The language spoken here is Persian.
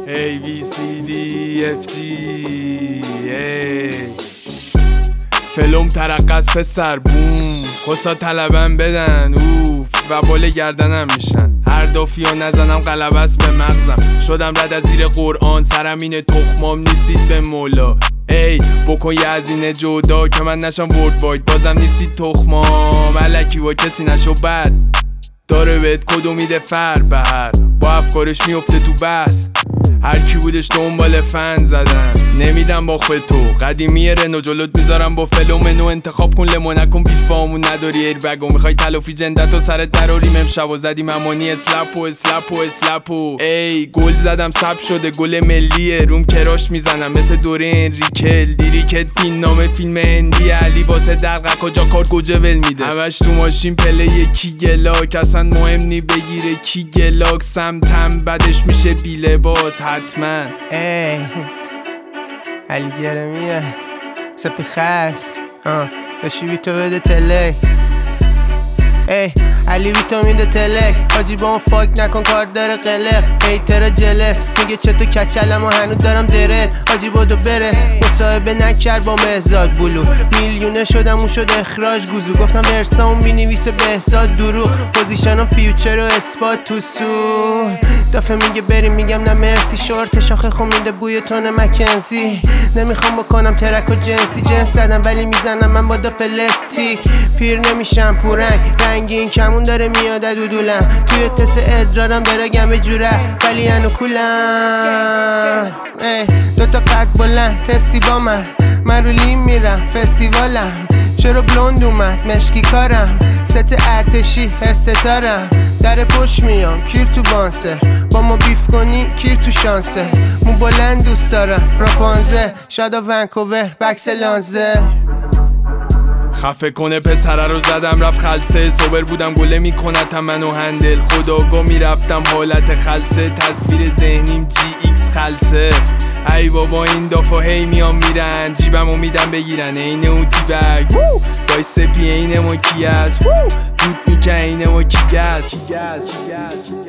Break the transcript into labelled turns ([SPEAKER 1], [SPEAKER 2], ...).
[SPEAKER 1] A B C D F G ای فلوم ترقص پسر بوم کسا طلبم بدن اوف و بال گردنم میشن هر دافیو نزنم قلبست به مغزم شدم رد از زیر قرآن سرم اینه تخمام نیستید به مولا ای بکن یه هزینه جدا که من نشم ورد واید بازم نیستید تخمام الکی با کسی نشو بد داره بهت کدو میده فر به هر با افکارش میفته تو بس هر کی بودش دنبال فن زدن نمیدم باخ به تو قدیمی رنو جلوت میذارم با فلومنو انتخاب کن لمو نکن بیفامون نداری ایربگو میخوای تلافی جندتو سرت دراریم امشب و زدیم امانی اسلپو ای گل زدم سب شده گل ملیه روم کراش میزنم مثل دوره انریکل دیریکت فیلم نامه فیلم هندی علی واسه دلقک و جاکارد گوجه ول میده همش تو ماشین پله یکی گلاک اصلا مهم نی بگیره کی گلاک سمتم بدش میشه بی لباس حتما
[SPEAKER 2] ای علی گرمیه سپی خس داشتی بی تو بده تلک ای علی ویتامین ده تلک حاجی با اون فاک نکن کار داره قلق هیتر جلس میگه چطور کچلم و هنوز دارم درت حاجی بودو برس مصاحبه نکرد با مهزاد بلو میلیونه شدم اون شد اخراج گوزو گفتم ارسام بینویسه بهزاد دروغ پوزیشنم فیوچر و اثبات تو سو دفعه میگه بریم میگم نه مرسی شورت شاخه خومیده بوی تون مکنزی نمیخوام بکنم ترک و جنس زدم ولی میزنم من با دا فلستیک پیر نمیشم پورنگ رنگین کمون داره میاد دودولم توی تس ادرارم داره گمه جوره ولی انو کولم دوتا قد بلند تستی با من رو لیم میرم فستیوالم چرا بلوند اومد مشکی کارم ست ارتشی هستتارم در پشت میام کیر تو بانسر با ما بیف کنی کیر تو شانسه مو بلند دوست دارم راپانزه شادا ونکوور بکس لانزه
[SPEAKER 1] خفه کنه پسره رو زدم رفت خلصه صبر بودم گله میکنتم منو هندل خداگاه میرفتم حالت خلصه تصویر ذهنیم جی ایکس خلصه ای بابا این دافا هی میام میرن جیبمو میدم بگیرن این اون تی بگ دای سپی این ما کی است دود میکن این ما کی گست